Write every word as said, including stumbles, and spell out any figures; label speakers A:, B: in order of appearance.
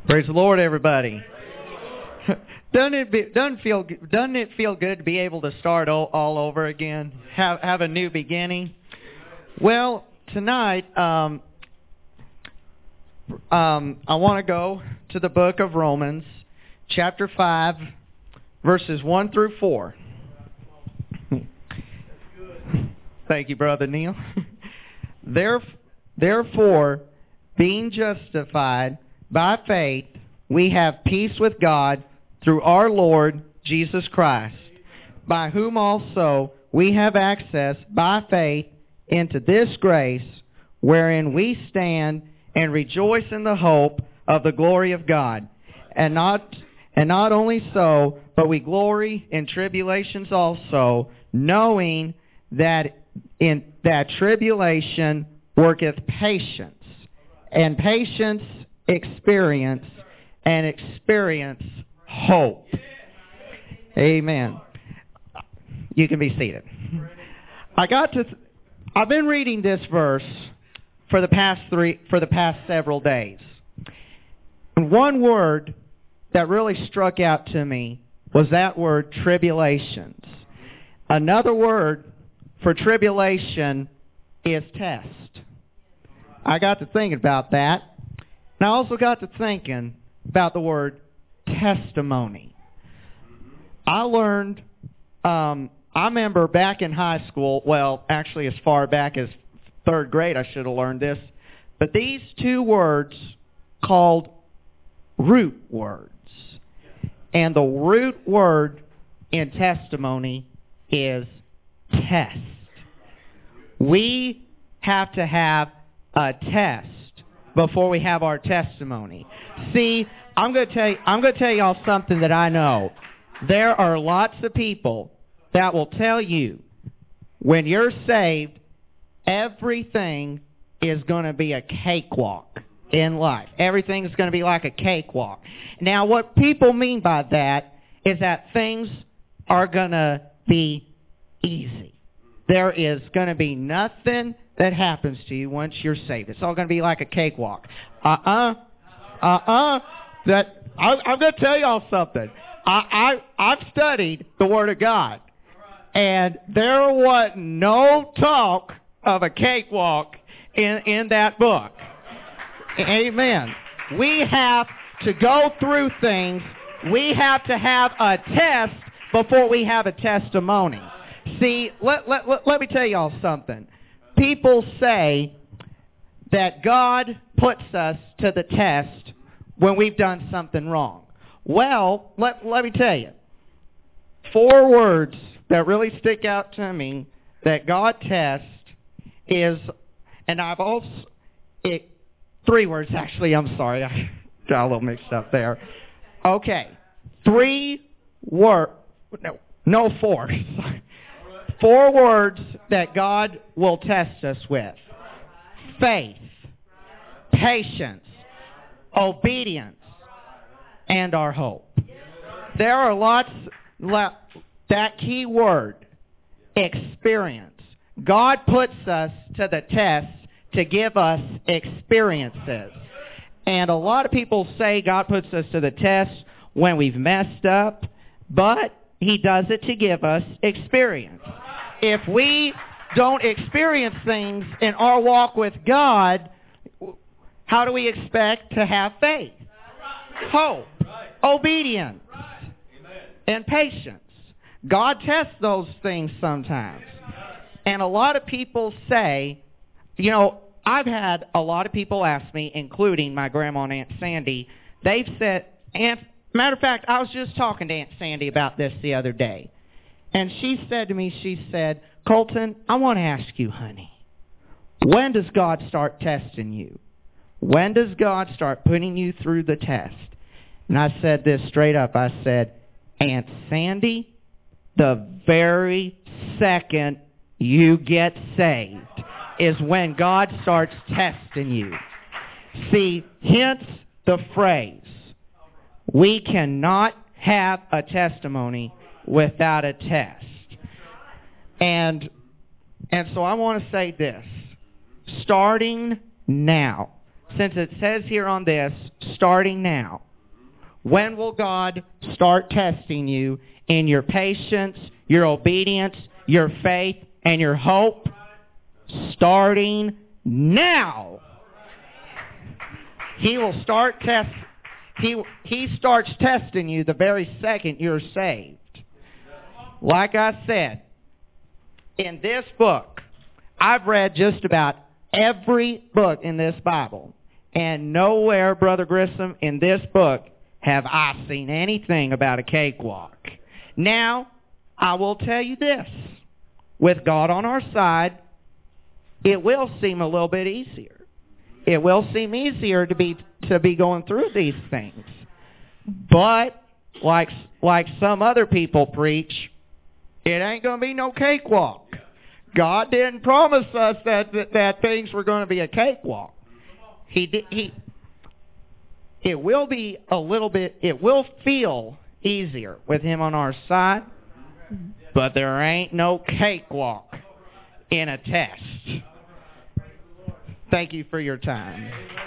A: Praise the Lord, everybody. Doesn't it be, doesn't feel doesn't it feel good to be able to start all, all over again? Have have a new beginning. Well, tonight um, um, I want to go to the book of Romans, chapter five, verses one through four. Thank you, Brother Neil. Therefore, being justified by faith, we have peace with God through our Lord Jesus Christ, by whom also we have access by faith into this grace, wherein we stand and rejoice in the hope of the glory of God. And not and not only so, but we glory in tribulations also, knowing that in that tribulation worketh patience, and patience experience, and experience hope. Amen. You can be seated. I got to. Th- I've been reading this verse for the past three, for the past several days. And one word that really struck out to me was that word tribulations. Another word for tribulation is test. I got to thinking about that. And I also got to thinking about the word testimony. I learned, um, I remember back in high school, well, actually as far back as third grade I should have learned this, but these two words called root words. And the root word in testimony is test. We have to have a test before we have our testimony. See, I'm going to tell you, I'm going to tell y'all something that I know. There are lots of people that will tell you when you're saved, everything is going to be a cakewalk in life. Everything is going to be like a cakewalk. Now, what people mean by that is that things are going to be easy. There is going to be nothing that happens to you once you're saved. It's all going to be like a cakewalk. Uh-uh. Uh-uh. That I, I'm going to tell y'all something. I, I, I've studied the Word of God, and there wasn't no talk of a cakewalk in, in that book. Amen. We have to go through things. We have to have a test before we have a testimony. See, let, let, let, let me tell y'all something. People say that God puts us to the test when we've done something wrong. Well, let, let me tell you. Four words that really stick out to me that God tests is, and I've also, it, three words actually, I'm sorry, I got a little mixed up there. Okay, three words, no, no, four. Four words that God will test us with. Faith, patience, obedience, and our hope. There are lots, that key word, experience. God puts us to the test to give us experiences. And a lot of people say God puts us to the test when we've messed up, but He does it to give us experience. If we don't experience things in our walk with God, how do we expect to have faith, hope, obedience, and patience? God tests those things sometimes. And a lot of people say, you know, I've had a lot of people ask me, including my grandma and Aunt Sandy, they've said, Aunt, matter of fact, I was just talking to Aunt Sandy about this the other day. And she said to me, she said, Colton, I want to ask you, honey, when does God start testing you? When does God start putting you through the test? And I said this straight up. I said, Aunt Sandy, the very second you get saved is when God starts testing you. See, hence the phrase, we cannot have a testimony without a test. And and so I want to say this. Starting now, since it says here on this, starting now, when will God start testing you in your patience, your obedience, your faith, and your hope? Starting now. He will start test. He he starts testing you the very second you're saved. Like I said, in this book, I've read just about every book in this Bible, and nowhere, Brother Grissom, in this book have I seen anything about a cakewalk. Now, I will tell you this. With God on our side, it will seem a little bit easier. It will seem easier to be to be going through these things. But, like, like some other people preach, it ain't going to be no cakewalk. God didn't promise us that, that, that things were going to be a cakewalk. He did, he, it will be a little bit, it will feel easier with Him on our side, but there ain't no cakewalk in a test. Thank you for your time.